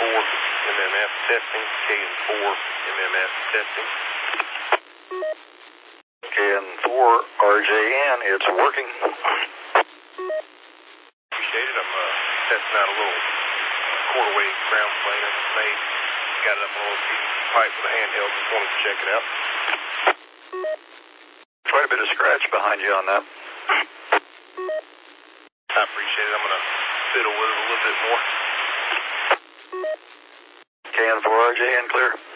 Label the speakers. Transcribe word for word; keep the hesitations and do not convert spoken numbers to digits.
Speaker 1: four M M S testing. K N four M M S testing.
Speaker 2: K N four R J N, it's working.
Speaker 1: Appreciate it. I'm uh, testing out a little uh, quarter wave ground planer made. Got it up on a little P V C pipe with a handheld. Just wanted to check it out.
Speaker 2: Quite a bit of scratch behind you on that.
Speaker 1: I appreciate it. I'm going to fiddle with it a little bit more.
Speaker 2: K N four R J N, clear.